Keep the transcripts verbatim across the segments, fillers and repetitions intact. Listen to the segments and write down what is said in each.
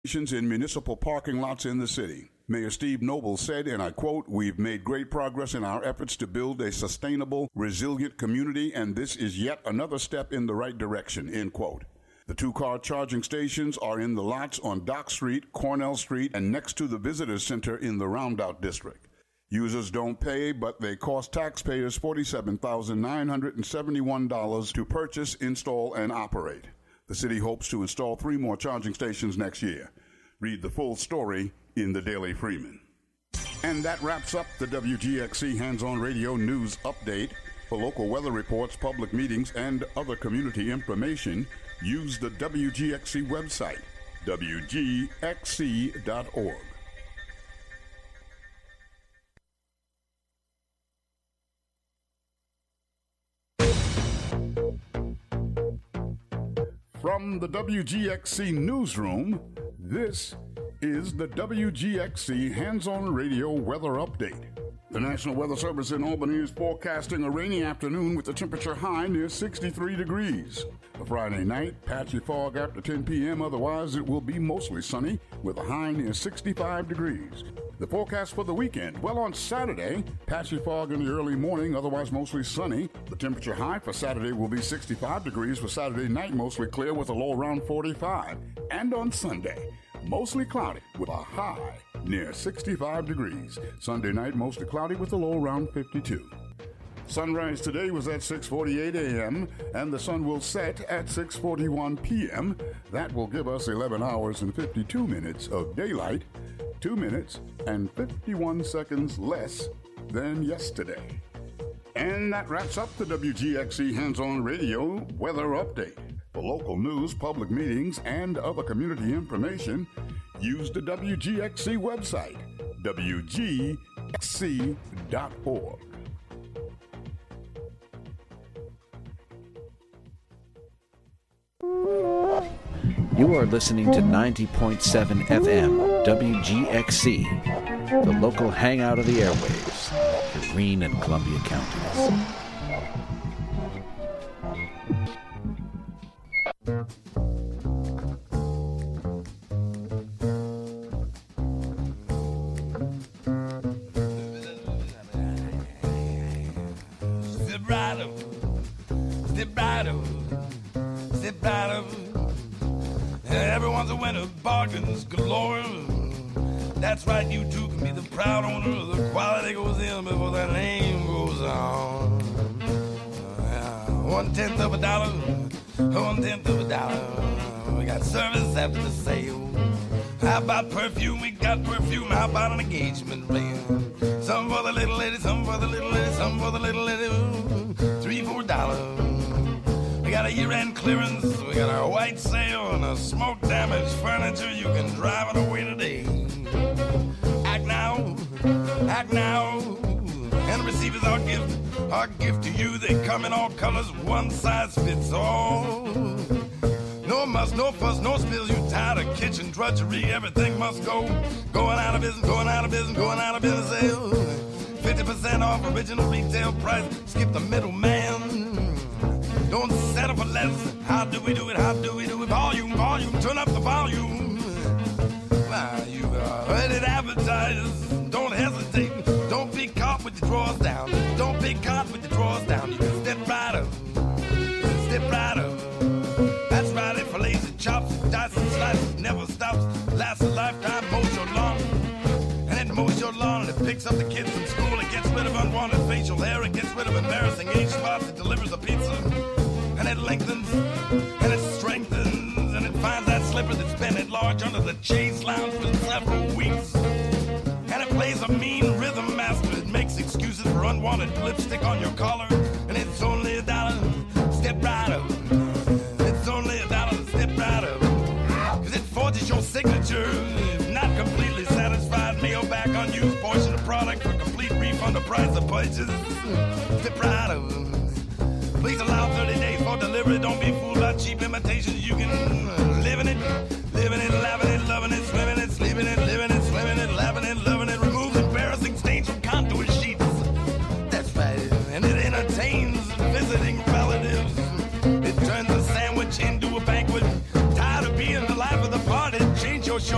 in municipal parking lots in the city. Mayor Steve Noble said, and I quote, "We've made great progress in our efforts to build a sustainable, resilient community, and this is yet another step in the right direction," end quote. The two-car charging stations are in the lots on Dock Street, Cornell Street, and next to the Visitors Center in the Roundout District. Users don't pay, but they cost taxpayers forty-seven thousand nine hundred seventy-one dollars to purchase, install, and operate. The city hopes to install three more charging stations next year. Read the full story in the Daily Freeman. And that wraps up the W G X C Hands-On Radio News Update. For local weather reports, public meetings, and other community information, use the W G X C website, W G X C dot org. From the W G X C Newsroom, this is the W G X C Hands-On Radio Weather Update. The National Weather Service in Albany is forecasting a rainy afternoon with the temperature high near sixty-three degrees. A Friday night, patchy fog after ten p.m. Otherwise, it will be mostly sunny with a high near sixty-five degrees. The forecast for the weekend, well, on Saturday, patchy fog in the early morning, otherwise mostly sunny. The temperature high for Saturday will be sixty-five degrees. For Saturday night, mostly clear with a low around forty-five. And on Sunday, mostly cloudy with a high near sixty-five degrees. Sunday night, mostly cloudy with a low around fifty-two. Sunrise today was at six forty-eight a.m. and the sun will set at six forty-one p.m. That will give us eleven hours and fifty-two minutes of daylight, two minutes and fifty-one seconds less than yesterday. And that wraps up the W G X C Hands-On Radio Weather Update. For local news, public meetings, and other community information, use the W G X C website, W G X C dot org. You are listening to ninety point seven F M W G X C, the local hangout of the airwaves for Greene and Columbia counties. Step right up, step right up, step right up. Everyone's a winner, bargains galore. That's right, you too can be the proud owner. The quality goes in before the name goes on. One tenth of a dollar, one tenth of a dollar. We got service after the sale. How about perfume? We got perfume. How about an engagement ring? Some for the little lady, some for the little lady, some for the little lady. Three, four dollars. We got a year-end clearance. We got our white sale and a smoke-damaged furniture. You can drive it away today. Act now, act now, and receive as our gift. Our gift to you. They come in all colors. One size fits all. No muss, no fuss, no spills. You tired of kitchen drudgery? Everything must go. Going out of business, going out of business, going out of business. Sale. fifty percent off original retail price. Skip the middleman. Don't settle for less. How do we do it? How do we do it? Volume, volume, turn up the volume. Now you heard it advertised. Don't hesitate. Don't be caught with your drawers down. Don't be caught with your drawers down. You can step right up. Step right up. That's right. It fillets and chops, dice and slices. Never stops. Lasts a lifetime. Mows your lawn. And it mows your lawn and it picks up the kids from school. It gets rid of unwanted facial hair. It gets rid of embarrassing age spots. It delivers a pizza. And it lengthens, and it strengthens, and it finds that slipper that's been at large under the chaise lounge for several weeks. And it plays a mean rhythm master. It makes excuses for unwanted lipstick on your collar. And it's only a dollar, step right up. It's only a dollar, step right up. Cause it forges your signature. If not completely satisfied, mail back unused portion of product for complete refund of price of purchase. Step right up. Please allow thirty days for delivery. Don't be fooled by cheap imitations. You can uh, live in it, living it, laughing it, loving it, swimming it, sleeping it, living it, swimming it, laughing it, loving it. Removes embarrassing stains from contour sheets. That's right. And it entertains visiting relatives. It turns a sandwich into a banquet. Tired of being the life of the party? Change your short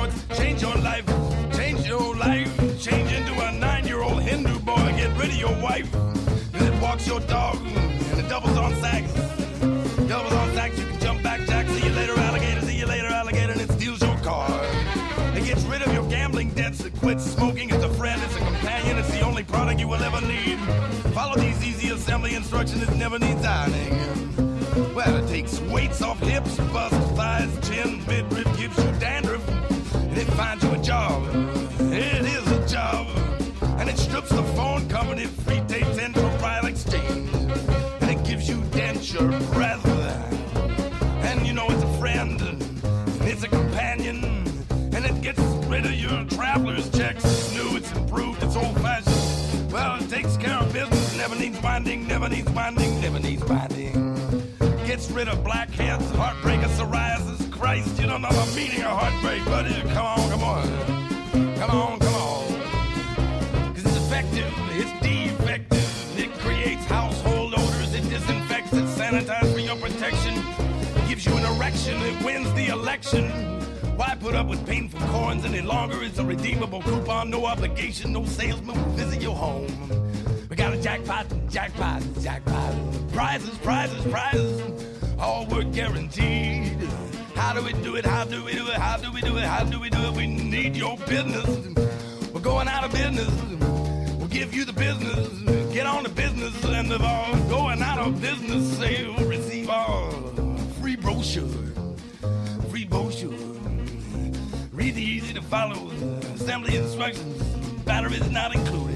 sports, change your life, change your life, change into a nine-year-old Hindu boy, get rid of your wife, and it walks your dog, and it doubles on sacks, doubles on sacks, you can jump back, jack, see you later, alligator, see you later, alligator, and it steals your car. It gets rid of your gambling debts, it quits smoking, it's a friend, it's a companion, it's the only product you will ever need. Follow these easy assembly instructions, it never needs ironing. Well, it takes weights off hips, bust thighs, chin, midriff, gives you dandruff, and it finds you a job. It is a job. And it strips the phone company, free tapes, intra-file exchange. And it gives you denture breath. And you know it's a friend, and it's a companion. And it gets rid of your traveler's checks. It's new, it's improved, it's old-fashioned. Well, it takes care of business, never needs binding, never needs binding, never needs binding. Gets rid of blackheads, heartbreak, and psoriasis. Christ, you don't know the meaning of heartbreak, buddy. Come on, come on. Come on, come on. Cause it's effective, it's defective. It creates household odors, it disinfects, it sanitizes for your protection. It gives you an erection, it wins the election. Why put up with painful corns any longer? It's a redeemable coupon, no obligation, no salesman will visit your home. We got a jackpot, jackpot, jackpot. Prizes, prizes, prizes. All work guaranteed. How do we do it? How do we do it? How do we do it? How do we do it? We need your business. We're going out of business. We'll give you the business. Get on the business and of all going out of business. Say we'll receive all free brochure. Free brochure. Read the easy to follow assembly instructions. Batteries not included.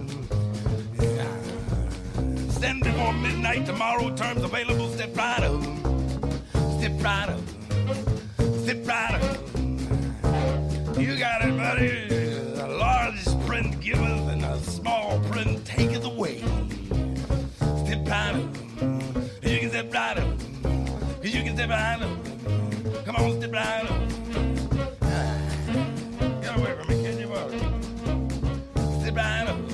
Send before midnight tomorrow. Terms available. Step right up. Step right up. Step right up. You got it, buddy. A large print giveth and a small print taketh away. Step right up. You can step right up. You can step right up. Come on, step right up. Get away from me, can you, buddy? Step right up.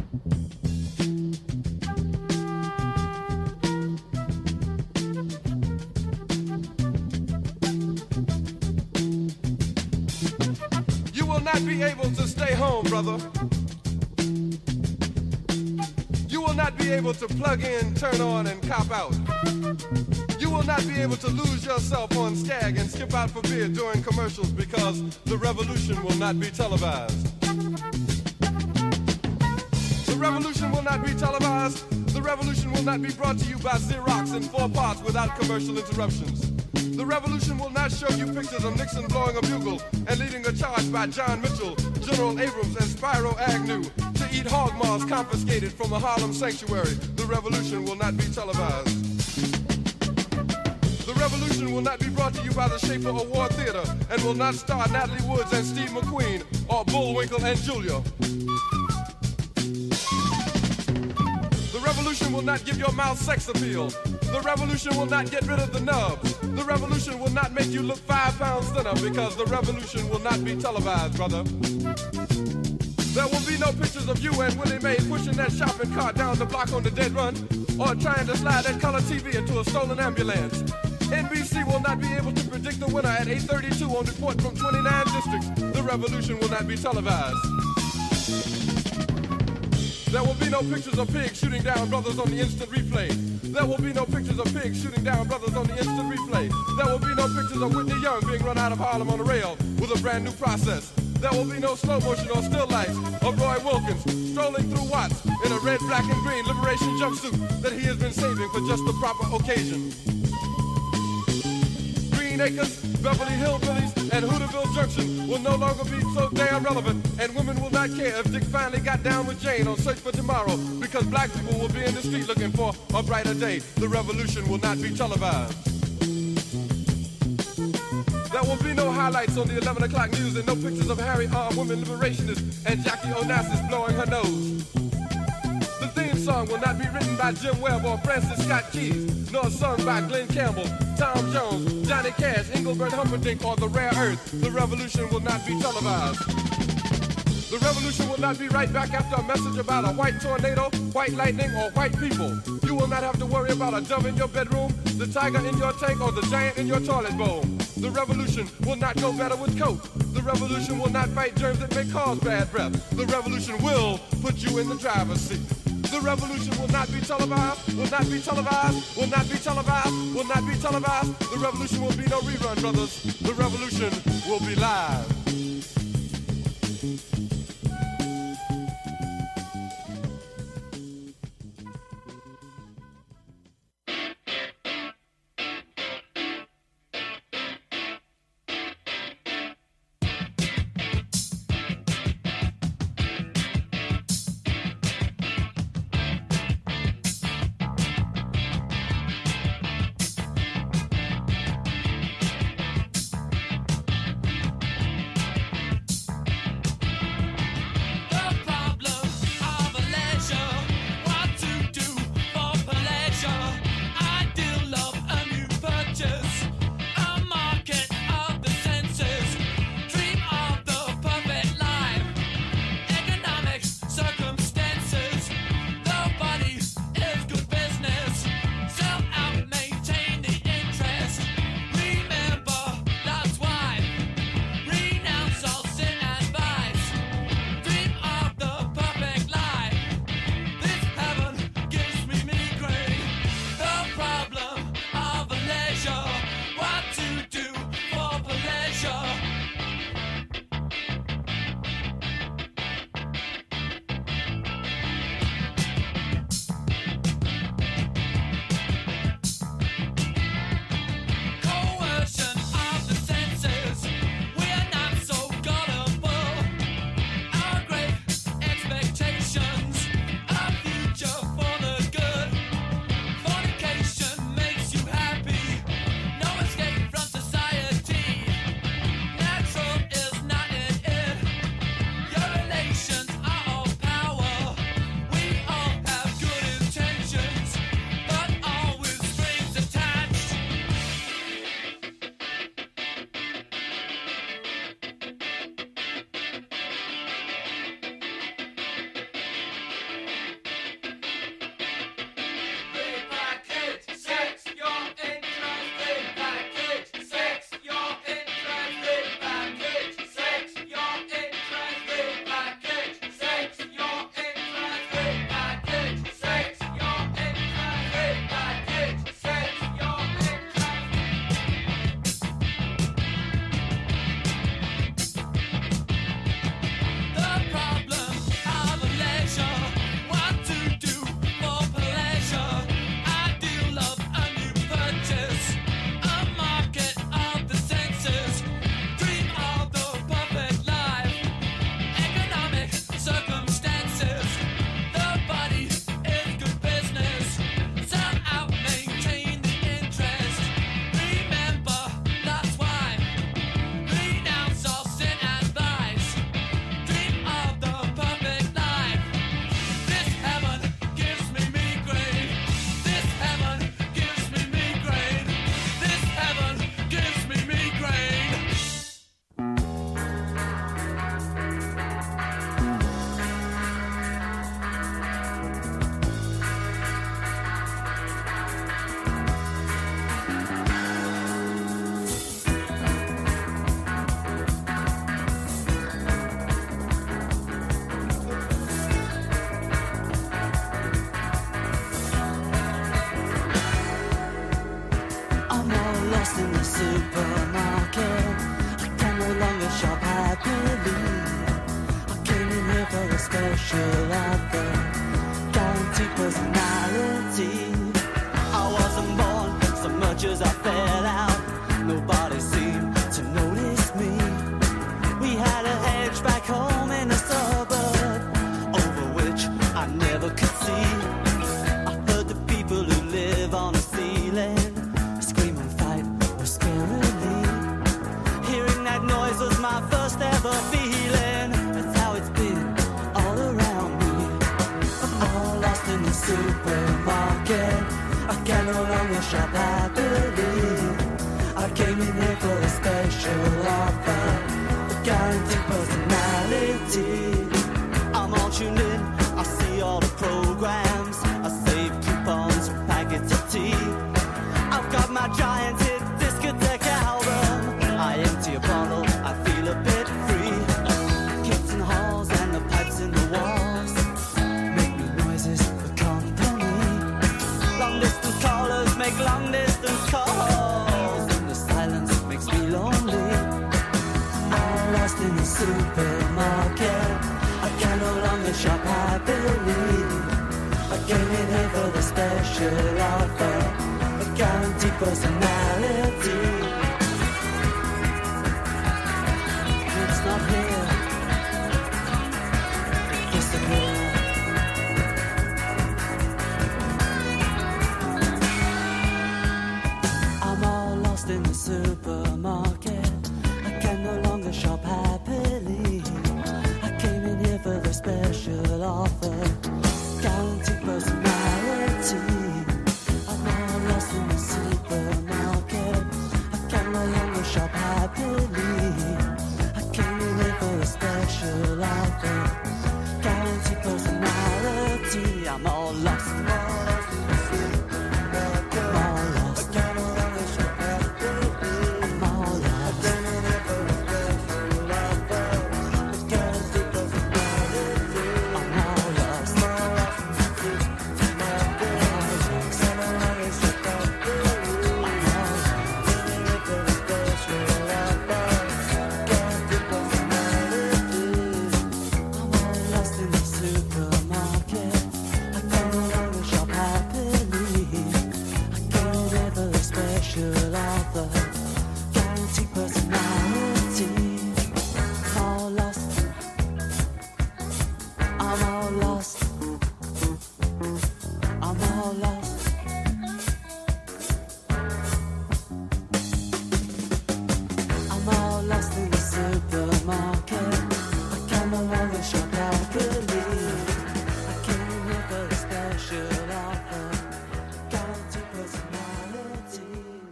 You will not be able to stay home, brother. You will not be able to plug in, turn on, and cop out. You will not be able to lose yourself on Skag and skip out for beer during commercials because the revolution will not be televised. The revolution will not be televised. The revolution will not be brought to you by Xerox in four parts without commercial interruptions. The revolution will not show you pictures of Nixon blowing a bugle and leading a charge by John Mitchell, General Abrams, and Spyro Agnew to eat hog maws confiscated from a Harlem sanctuary. The revolution will not be televised. The revolution will not be brought to you by the Schaefer Award Theater and will not star Natalie Woods and Steve McQueen or Bullwinkle and Julia. The revolution will not give your mouth sex appeal. The revolution will not get rid of the nubs. The revolution will not make you look five pounds thinner because the revolution will not be televised, brother. There will be no pictures of you and Willie Mae pushing that shopping cart down the block on the dead run or trying to slide that color T V into a stolen ambulance. N B C will not be able to predict the winner at eight thirty-two on report from twenty-nine districts. The revolution will not be televised. There will be no pictures of pigs shooting down brothers on the instant replay. There will be no pictures of pigs shooting down brothers on the instant replay. There will be no pictures of Whitney Young being run out of Harlem on a rail with a brand new process. There will be no slow motion or still lights of Roy Wilkins strolling through Watts in a red, black, and green liberation jumpsuit that he has been saving for just the proper occasion. Green Acres, Beverly Hillbillies, and Hooterville Junction will no longer be so damn relevant, and women will not care if Dick finally got down with Jane on Search for Tomorrow, because black people will be in the street looking for a brighter day. The revolution will not be televised. There will be no highlights on the eleven o'clock news and no pictures of Harry armed women liberationists and Jackie Onassis blowing her nose. The theme song will not be written by Jim Webb or Francis Scott Keys, nor sung by Glenn Campbell, Tom Jones, Johnny Cash, Engelbert Humperdinck, or The Rare Earth. The revolution will not be televised. The revolution will not be right back after a message about a white tornado, white lightning, or white people. You will not have to worry about a dove in your bedroom, the tiger in your tank, or the giant in your toilet bowl. The revolution will not go better with Coke. The revolution will not fight germs that may cause bad breath. The revolution will put you in the driver's seat. The revolution will not be televised, will not be televised, will not be televised, will not be televised. The revolution will be no rerun, brothers. The revolution will be live. supermarket. I can no longer shop happily. I came in here for a special offer, guaranteed personality. I wasn't born so much as I fell out. Nobody seemed to notice me. We had a hedge back home in a suburb, over which I never could see. I heard the people who live on the ceiling scream and fight or scarily. Hearing that noise was my first ever feeling. That's how it's been all around me. I'm all lost in the supermarket. I can no longer shop happily. I came in here for a special offer, a guaranteed personality. I'm all tuned in, I see all the programs, I save coupons for packets of tea. I've got my giant hit discotheque album. I empty a bottle, I feel a bit free. Kids in the halls and the pipes in the walls make me noises for company. Long distance callers make long distance calls, and the silence makes me lonely. I'm lost in the supermarket. I can no longer shop happily. I came in here for the special offer, a guaranteed personality. It's not here. Disappear. I'm all lost in the supermarket. I can no longer shop happily. I came in here for the special offer, guaranteed personality. I'm all lost in the supermarket. I can no longer shop happily. I came in here for a special offer, guaranteed personality. I'm all lost. I'm all lost in the supermarket. I'm all lost. I can no longer shop happily. I'm all lost. I came in here for a special offer, a guaranteed personality. I'm all lost. I'm all lost in the supermarket. I'm all lost. I can no longer shop happily. I'm all lost. Came in here for a special offer, guaranteed personality. I'm all lost in the supermarket. I can no longer shop happily. I came here for a special offer, guaranteed personality. I'm all lost. I'm all lost. I'm all lost. I'm all lost in the supermarket. I can no longer shop happily. I came here for a special offer, guaranteed personality.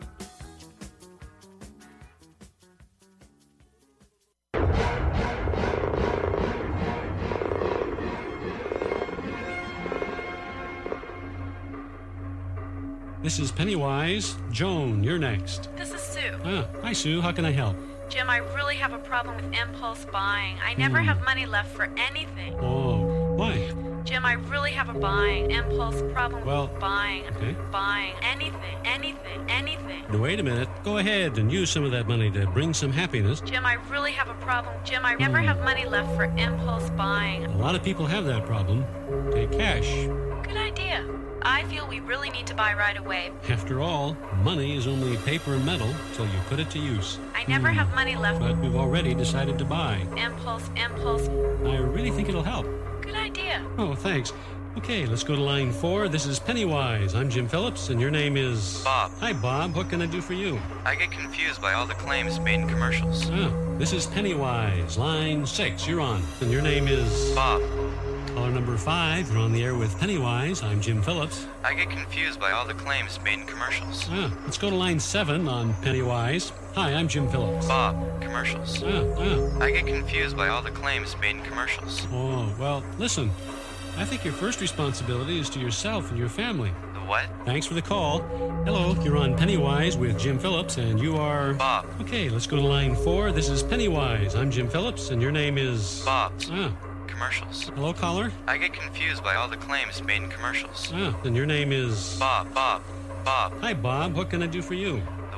This is Pennywise. Joan, you're next. This is Sue. Ah, hi, Sue. How can I help? Jim, I really have a problem with impulse buying. I never have money left for anything. Oh, why? Jim, I really have a buying impulse problem Well, with buying. okay. Buying anything, anything, anything. Now, wait a minute. Go ahead and use some of that money to bring some happiness. Jim, I really have a problem. Jim, I never have money left for impulse buying. A lot of people have that problem. Take cash. Good idea. I feel we really need to buy right away. After all, money is only paper and metal till you put it to use. I never have money left. But we've already decided to buy. Impulse, impulse. I really think it'll help. Good idea. Oh, thanks. Okay, let's go to line four. This is Pennywise. I'm Jim Phillips, and your name is... Bob. Hi, Bob. What can I do for you? I get confused by all the claims made in commercials. Ah, this is Pennywise. Line six. You're on. And your name is... Bob. Caller number five. You're on the air with Pennywise. I'm Jim Phillips. I get confused by all the claims made in commercials. Ah, let's go to line seven on Pennywise. Hi, I'm Jim Phillips. Bob. Commercials. Ah, ah. I get confused by all the claims made in commercials. Oh, well, listen. I think your first responsibility is to yourself and your family. The what? Thanks for the call. Hello, you're on Pennywise with Jim Phillips, and you are... Bob. Okay, let's go to line four. This is Pennywise. I'm Jim Phillips, and your name is... Bob. Ah, Commercials. hello, caller? I get confused by all the claims made in commercials. Ah, and your name is... Bob. Bob. Bob. Hi, Bob. What can I do for you? The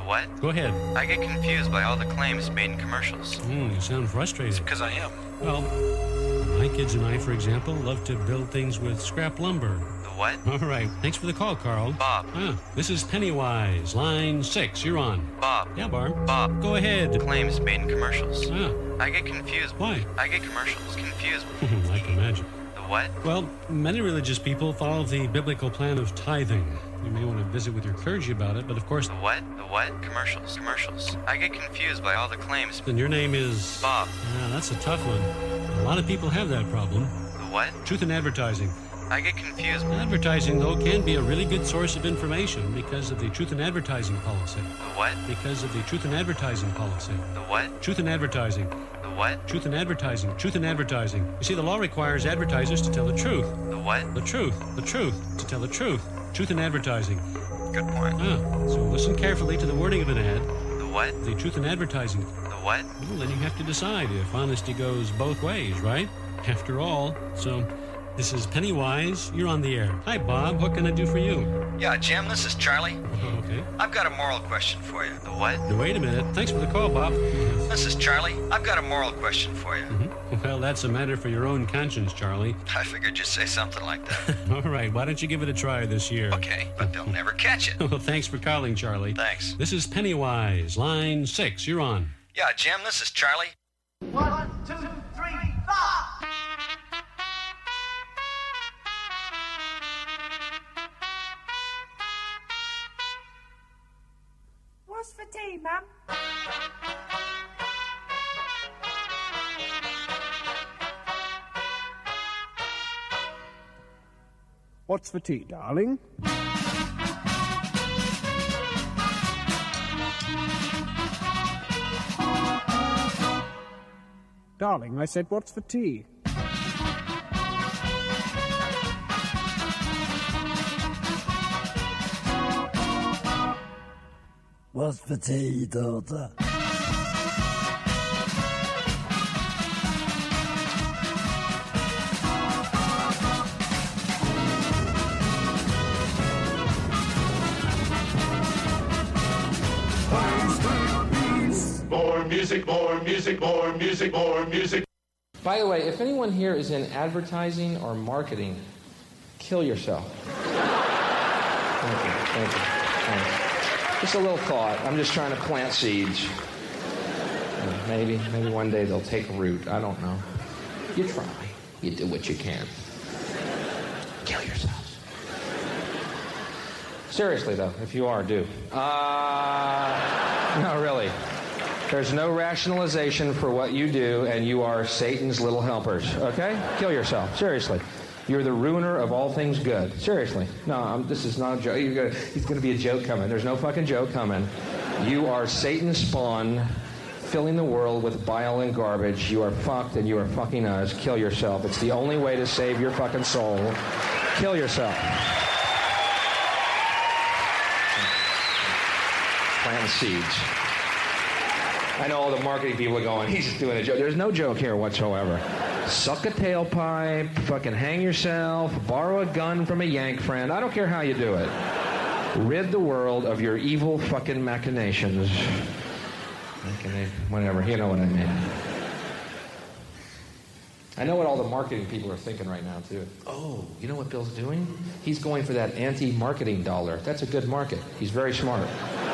what? Go ahead. I get confused by all the claims made in commercials. Hmm, you sound frustrated. Because I am. Well, my kids and I, for example, love to build things with scrap lumber. The what? All right. Thanks for the call, Carl. Bob. Ah, this is Pennywise, line six. You're on. Bob. Yeah, Barb. Bob. Go ahead. Claims made in commercials. Ah. I get confused. Why? I get commercials confused. I can imagine. The what? Well, many religious people follow the biblical plan of tithing. You may want to visit with your clergy about it, but of course... The what? The what? Commercials. Commercials. I get confused by all the claims. Then your name is... Bob. Yeah, that's a tough one. A lot of people have that problem. The what? Truth in advertising. I get confused. Advertising, though, can be a really good source of information because of the truth in advertising policy. The what? Because of the truth in advertising policy. The what? Truth in advertising. The what? Truth in advertising. Truth in advertising. You see, the law requires advertisers to tell the truth. The what? The truth. The truth. To tell the truth. Truth in advertising. Good point. Ah, so listen carefully to the wording of an ad. The what? The truth in advertising. The what? Well, then you have to decide if honesty goes both ways, right? After all, so... This is Pennywise. You're on the air. Hi, Bob. What can I do for you? Yeah, Jim, this is Charlie. Oh, okay. I've got a moral question for you. The what? Now, wait a minute. Thanks for the call, Bob. This is Charlie. I've got a moral question for you. Mm-hmm. Well, that's a matter for your own conscience, Charlie. I figured you'd say something like that. All right. Why don't you give it a try this year? Okay, but they'll never catch it. Well, thanks for calling, Charlie. Thanks. This is Pennywise, line six. You're on. Yeah, Jim, this is Charlie. One, two, three, four. What's for tea, ma'am? What's for tea, darling? Darling, I said, what's for tea? What's for tea, daughter? More music, more music, more music, more music. By the way, if anyone here is in advertising or marketing, kill yourself. Thank you, thank you, thanks. Just a little thought. I'm just trying to plant seeds. Maybe, maybe one day they'll take root. I don't know. You try. You do what you can. Kill yourselves. Seriously, though, if you are, do. Uh, no, really. There's no rationalization for what you do, and you are Satan's little helpers, okay? Kill yourself, seriously. You're the ruiner of all things good. Seriously. No, I'm, this is not a joke. You're gonna, he's going to be a joke coming. There's no fucking joke coming. You are Satan's spawn, filling the world with bile and garbage. You are fucked, and you are fucking us. Kill yourself. It's the only way to save your fucking soul. Kill yourself. Plant seeds. I know all the marketing people are going, he's just doing a joke. There's no joke here whatsoever. Suck a tailpipe, fucking hang yourself, borrow a gun from a yank friend. I don't care how you do it. Rid the world of your evil fucking machinations. Whatever, you know what I mean. I know what all the marketing people are thinking right now, too. Oh, you know what Bill's doing? He's going for that anti-marketing dollar. That's a good market. He's very smart.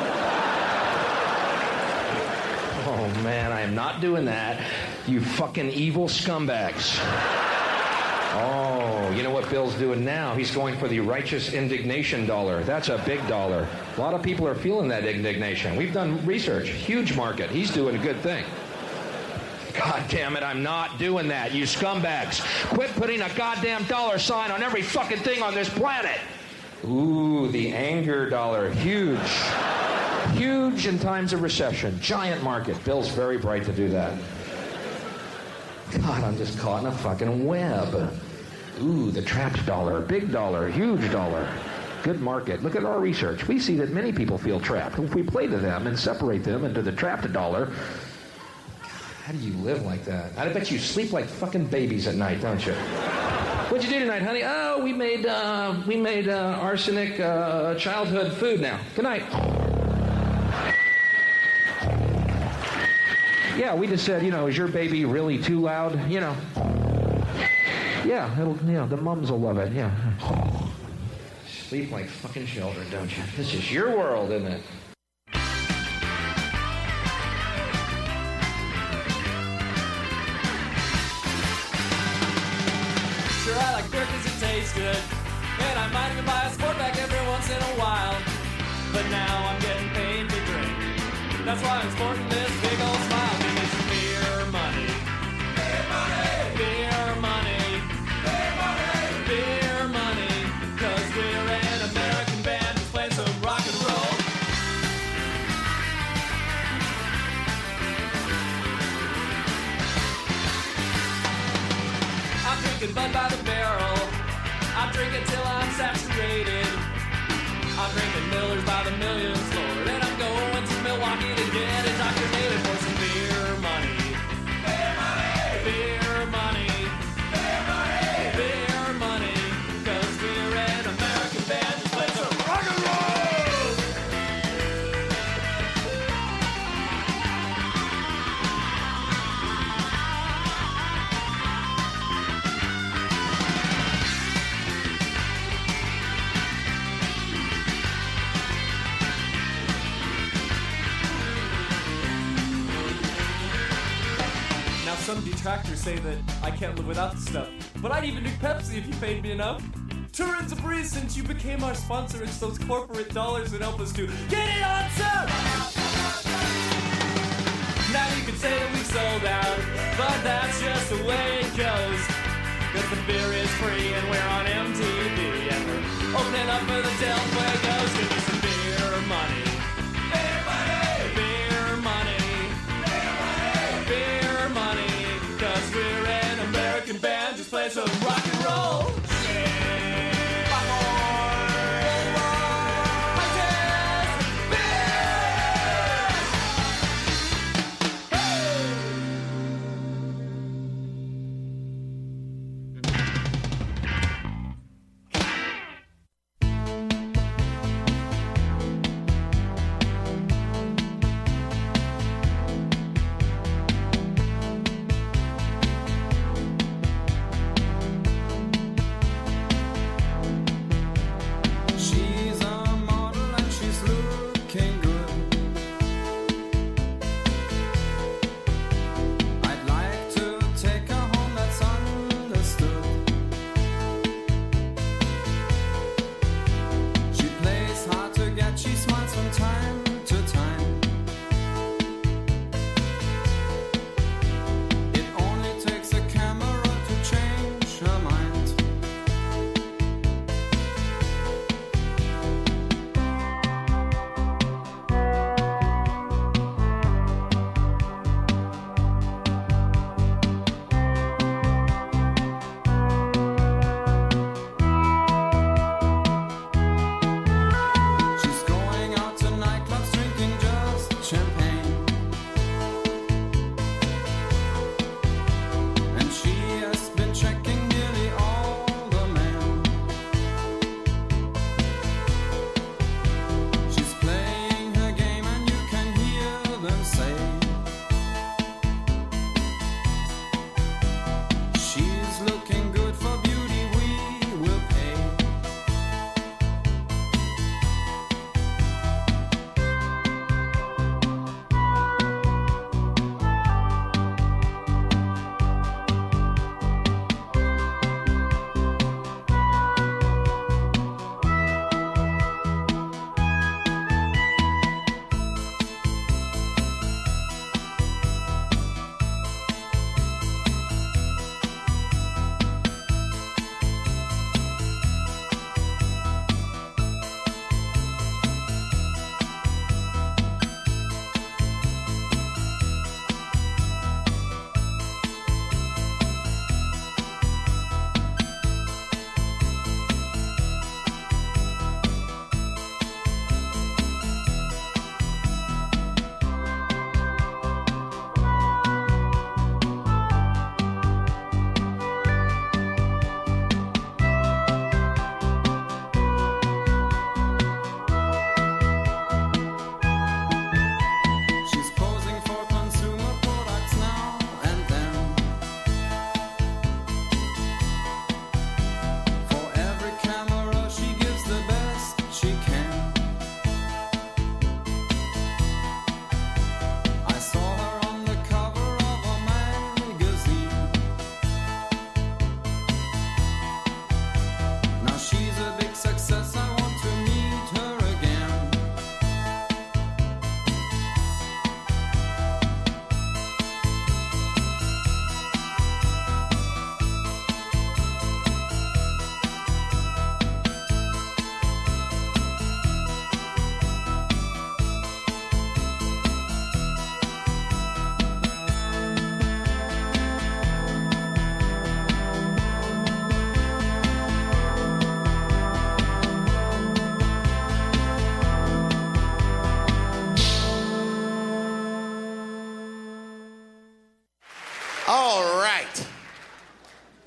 Oh, man, I am not doing that. You fucking evil scumbags. Oh, you know what Bill's doing now? He's going for the righteous indignation dollar. That's a big dollar. A lot of people are feeling that indignation. We've done research. Huge market. He's doing a good thing. God damn it, I'm not doing that, you scumbags. Quit putting a goddamn dollar sign on every fucking thing on this planet. Ooh, the anger dollar. Huge. Huge in times of recession. Giant market. Bill's very bright to do that. God, I'm just caught in a fucking web. Ooh, the trapped dollar. Big dollar. Huge dollar. Good market. Look at our research. We see that many people feel trapped. If we play to them and separate them into the trapped dollar, God, how do you live like that? I bet you sleep like fucking babies at night, don't you? What'd you do tonight, honey? Oh, we made uh, we made uh, arsenic uh, childhood food now. Good night. Yeah, we just said, you know, is your baby really too loud? You know. Yeah, it'll, you know, the mums will love it, yeah. Sleep like fucking children, don't you? This is your world, isn't it? Sure, I like beer 'cause it tastes good, and I might even buy a sport back every once in a while. But now I'm getting paid to drink. That's why I'm sporting this big old smile. Give me some beer money. Beer money. Beer money. Beer money. Beer money. 'Cause we're an American band who's playing some rock and roll. I'm drinking Bud by the barrel. I drink it till I'm saturated. I'm drinking Millers by the millions, Lord. And I'm going to Milwaukee to get indoctrinated for some beer money. Beer money. Beer money. Beer money. Beer money. 'Cause we're an American band who plays some rock and roll. Now some detractors say that I can't live without the stuff, but I'd even do Pepsi if you paid me enough. Turin's a breeze since you became our sponsor. It's those corporate dollars that help us to get it on, sir! Now you can say that we sold out, but that's just the way it goes. Cause the beer is free and we're on M T V, and we're opening up for the Del Fuegos. Give me some beer money. Beer money! Beer money! Beer money! Beer money! 'Cause we're an American band, just play some rock and roll.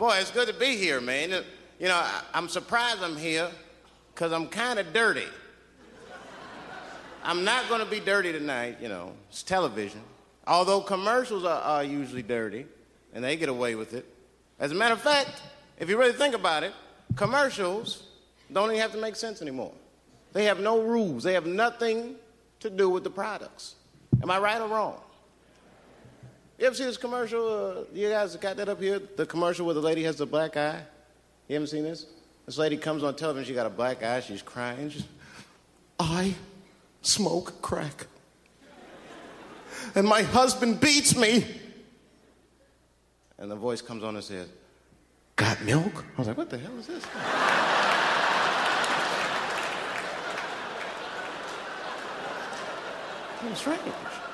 Boy, it's good to be here, man. You know, I, I'm surprised I'm here because I'm kind of dirty. I'm not going to be dirty tonight, you know. It's television. Although commercials are, are usually dirty, and they get away with it. As a matter of fact, if you really think about it, commercials don't even have to make sense anymore. They have no rules. They have nothing to do with the products. Am I right or wrong? You ever see this commercial? Uh, you guys got that up here? The commercial where the lady has the black eye? You haven't seen this? This lady comes on television, she got a black eye, she's crying. She's, I smoke crack. And my husband beats me. And the voice comes on and says, got milk? I was like, what the hell is this? It was strange.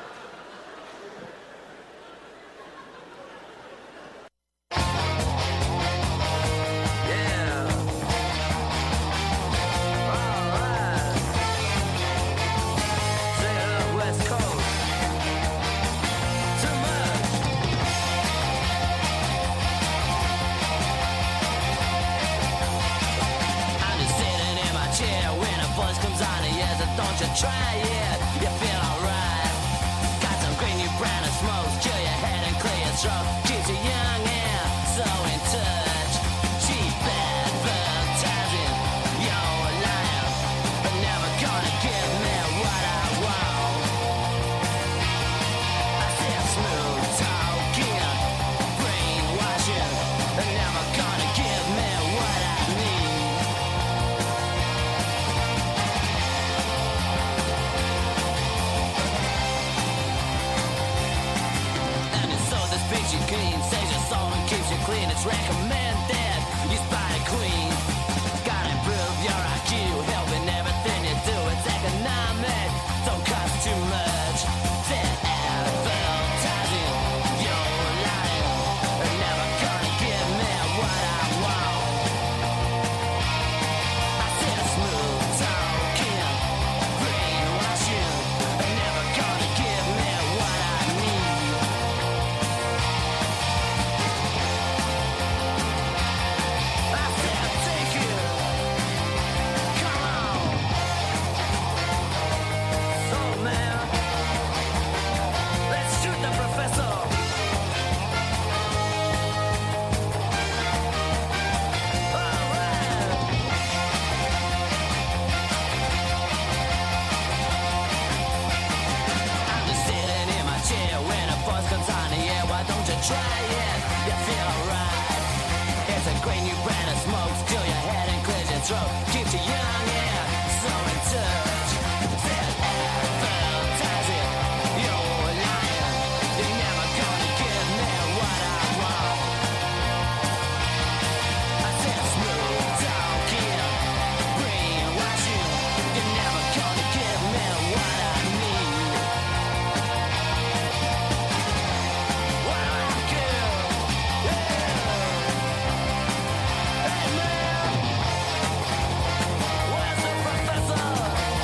Try it, you feel alright. Got some green new brown and smokes, chill your head and clear your throat. Keeps you young and so in touch. Cheap advertising, you're a liar, but never gonna give me what I want. I said smooth talking, brainwashing, but never gonna give me what I need. You clean, saves your soul and keeps you clean. It's recommended. You spy queen. Gotta improve your I Q, helping everything you do. It's economic, don't cost too much. Fair advertising, you're lying. They're never gonna give me what I want. I said smooth talking, brainwashing. They're never gonna give me what I need. Try it, you feel alright. It's a great new brand of smokes, till your head and clears your throat. Keeps you young and so in touch. Said advertising, you're lying. You're never gonna give me what I want. I said smooth talking, brainwashing. You're never gonna give me what I need. Where's the professor?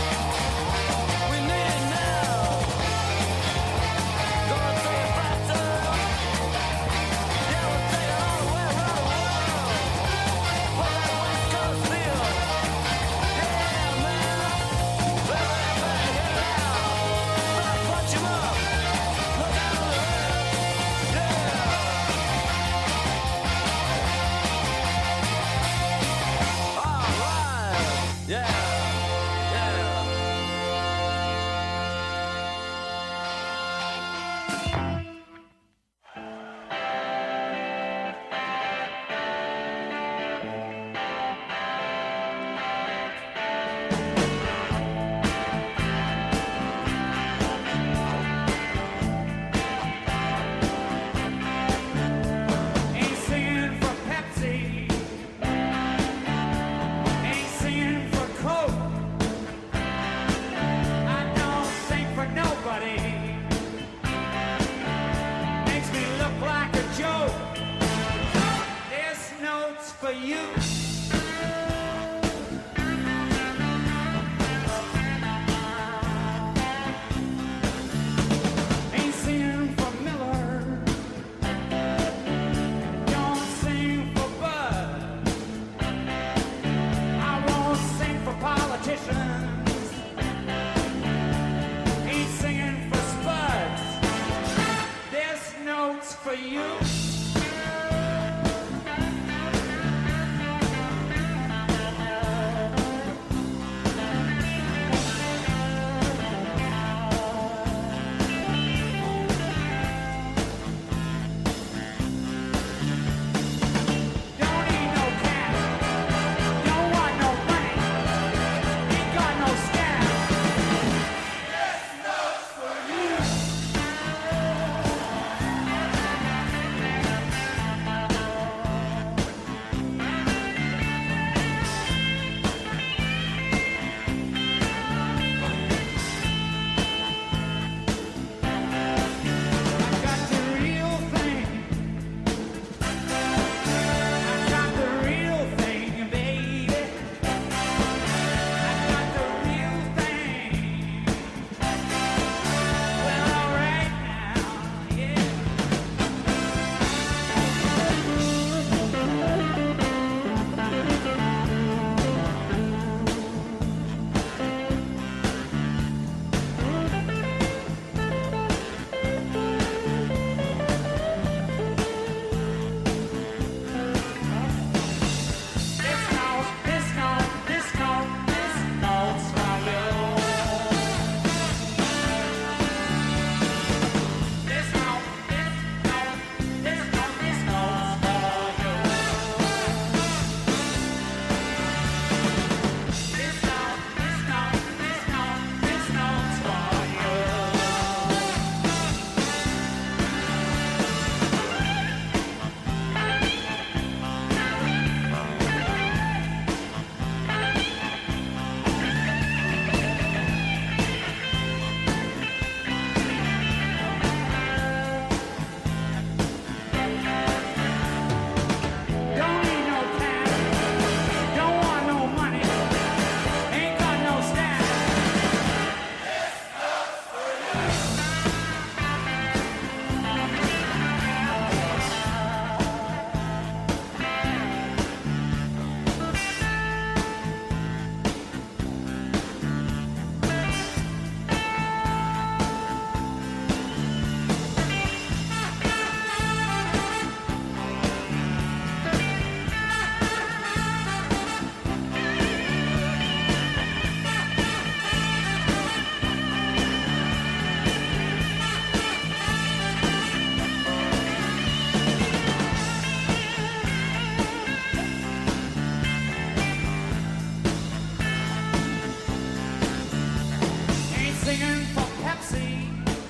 Pepsi.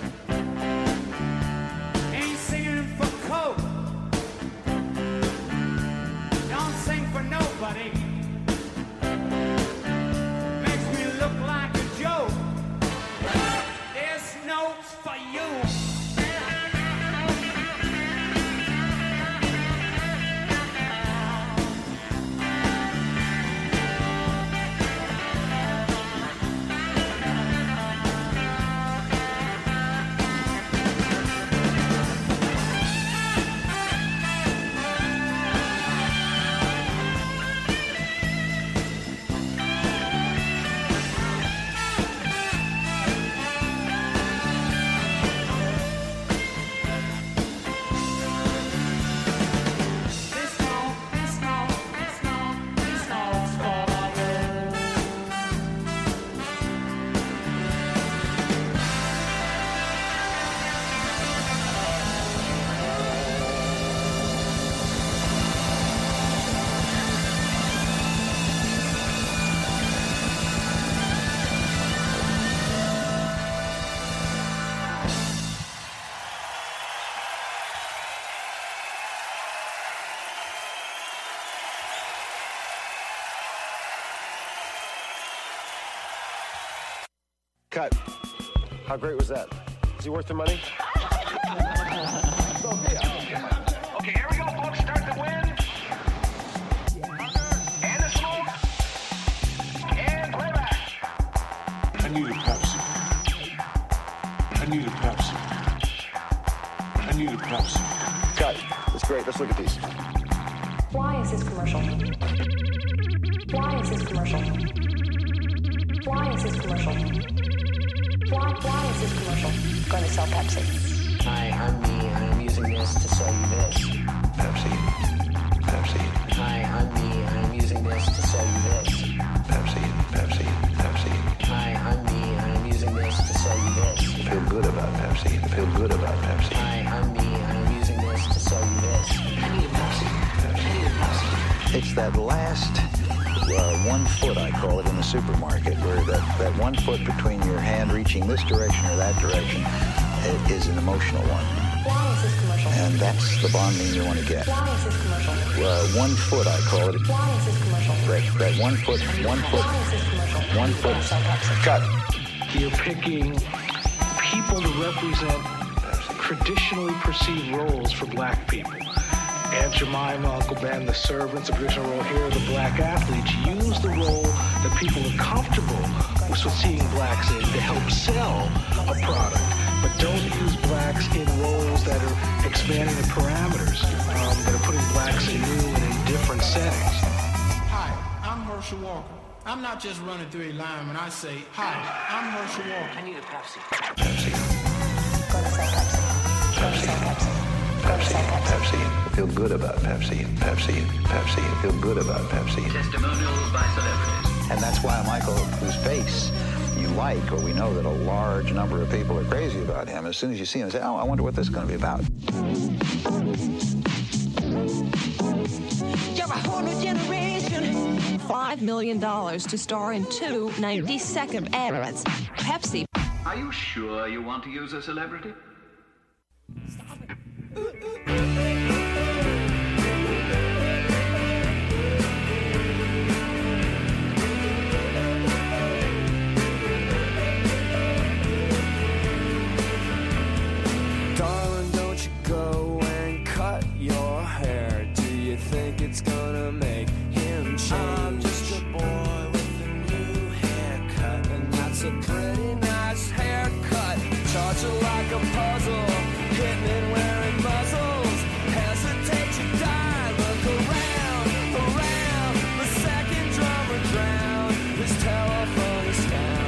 Ain't singing for Coke. Don't sing for nobody. Makes me look like a joke. There's notes for you. Cut. How great was that? Is he worth the money? Okay, here we go, folks. Start the wind. And the smoke. And playback. I need a Pepsi. I need a Pepsi. I need a Pepsi. Cut. That's great. Let's look at these. Why is this commercial? Why is this commercial? Why is this commercial? Why, why is this commercial going to sell Pepsi? Hi, I'm me, and I'm using this to sell you this. Pepsi. Pepsi. Hi, I'm me, and I'm using this to sell you this. Pepsi. Pepsi. Pepsi. Hi, I'm me, and I'm using this to sell you this. I feel good about Pepsi. I feel good about Pepsi. Hi, I'm me, and I'm using this to sell you this. I need a Pepsi. Pepsi. I need a Pepsi. It's that last uh, one foot, I call it, in the supermarket, where that, that one foot between your hand reaching this direction or that direction it is an emotional one. Why is this commercial? And that's the bonding you want to get. Why is this commercial? Uh, one foot, I call it. Why is this commercial? That, that one foot, one foot, Why is this commercial? one foot. Cut. You're picking people to represent traditionally perceived roles for black people. Aunt Jemima, Uncle Ben, the servants, a traditional role. Here are the black athletes. Use the role that people are comfortable with seeing blacks in to help sell a product. But don't use blacks in roles that are expanding the parameters, um, that are putting blacks in new and in different settings. Hi, I'm Herschel Walker. I'm not just running through a line when I say, hi, I'm Herschel Walker. I need a Pepsi. Pepsi. Go to sell Pepsi. Go to sell Pepsi. Pepsi. Pepsi. I feel good about Pepsi. Pepsi. Pepsi. I feel good about Pepsi. Testimonials by celebrities. And that's why Michael, whose face you like, or we know that a large number of people are crazy about him, as soon as you see him, you say, oh, I wonder what this is going to be about. You're a whole new generation. Five million dollars to star in two ninety-second ads. Pepsi. Are you sure you want to use a celebrity? Darling, don't you go and cut your hair. Do you think it's gonna make him change? I'm just a boy with a new haircut, and that's a pretty nice haircut. Charge it like a puzzle, hitting it wearing muzzles. Hesitate to die, look around, around. The second drummer drowned, his telephone is down.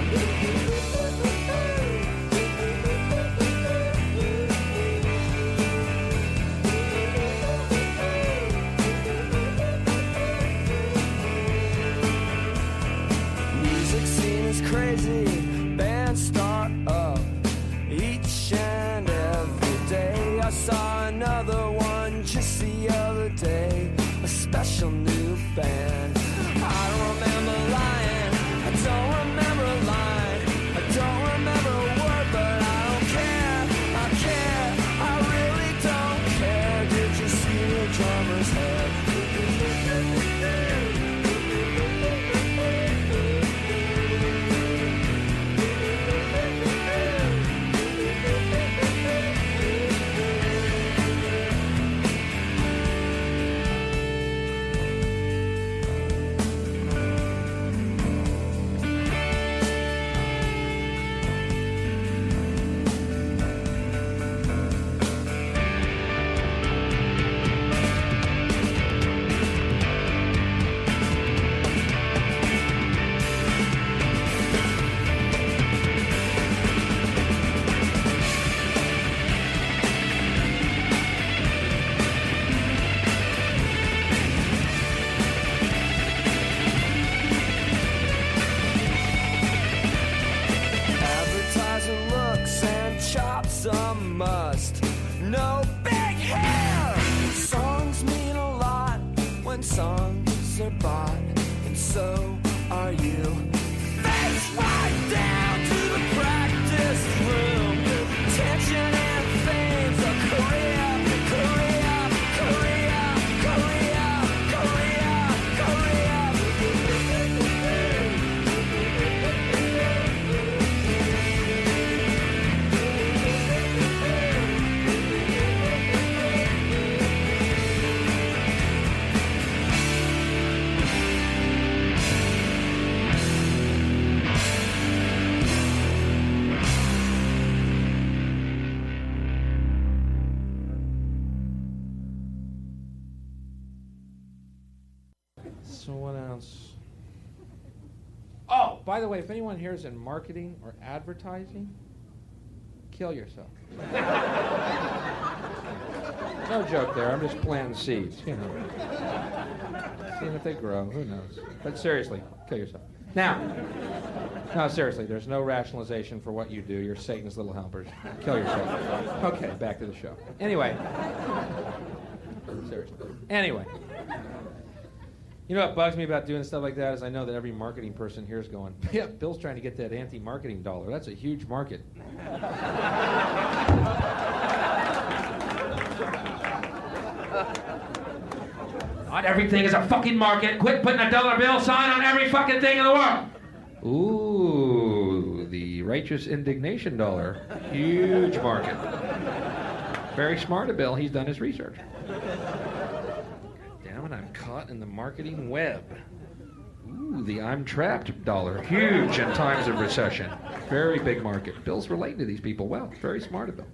Music scene is crazy, bands start up each and every day. I saw another one just the other day, a special new band. I don't remember lying, I don't remember a line, I don't remember a word, but I songs are bought, and so are you. Face right down to the practice room. Tension and fame's a career, career, career, career, career, So what else? Oh, by the way, if anyone here is in marketing or advertising, kill yourself. No joke there. I'm just planting seeds, you know. Seeing if they grow. Who knows? But seriously, kill yourself. Now, no, seriously, there's no rationalization for what you do. You're Satan's little helpers. Kill yourself. Okay, back to the show. Anyway. Seriously. Anyway. You know what bugs me about doing stuff like that is I know that every marketing person here is going, yeah, Bill's trying to get that anti-marketing dollar. That's a huge market. Not everything is a fucking market. Quit putting a dollar bill sign on every fucking thing in the world. Ooh, the righteous indignation dollar. Huge market. Very smart of Bill. He's done his research. Damn it, I'm caught in the marketing web. Ooh, the I'm trapped dollar. Huge in times of recession. Very big market. Bill's relating to these people well. Very smart of Bill.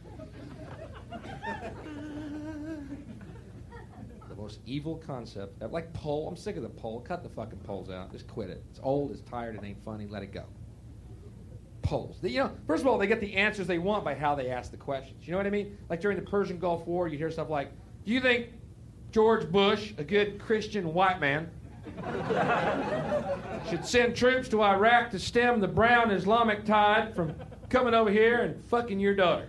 The most evil concept. Like poll. I'm sick of the poll. Cut the fucking polls out. Just quit it. It's old, it's tired, it ain't funny. Let it go. Polls. They, you know, first of all, they get the answers they want by how they ask the questions. You know what I mean? Like during the Persian Gulf War, you hear stuff like, do you think George Bush, a good Christian white man, should send troops to Iraq to stem the brown Islamic tide from coming over here and fucking your daughter?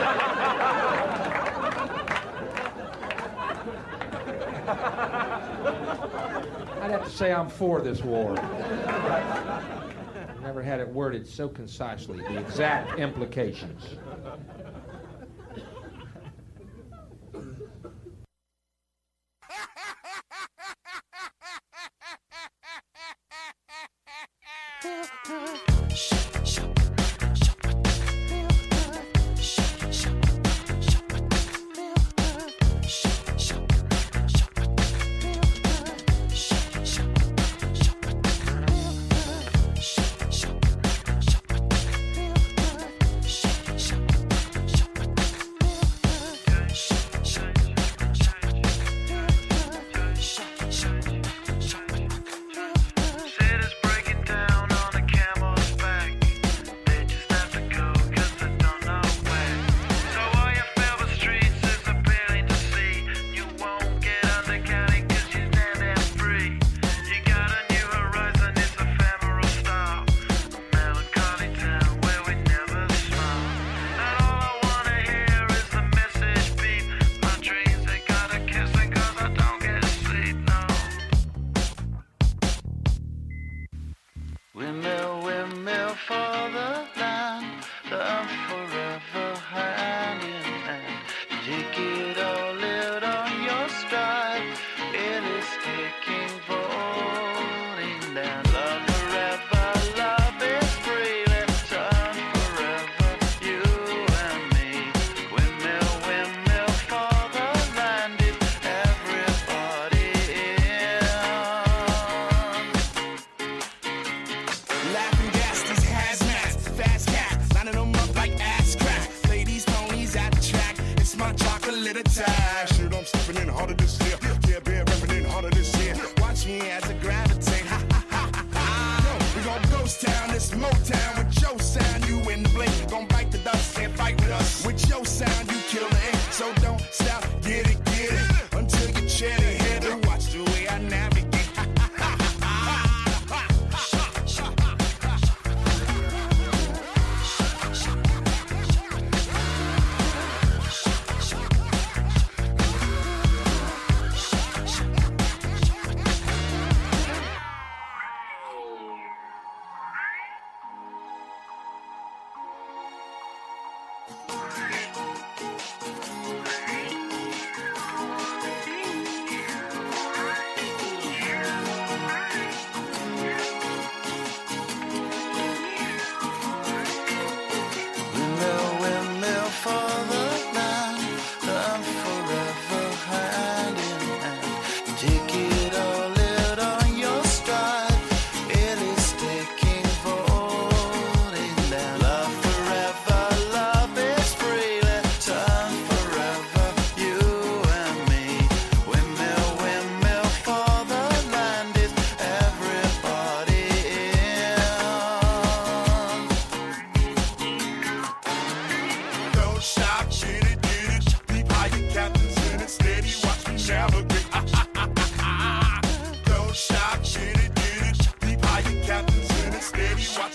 I'd have to say I'm for this war. I've never had it worded so concisely, the exact implications.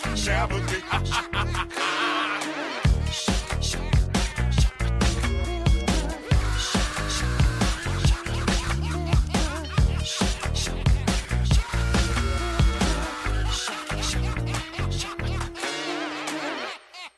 seventy.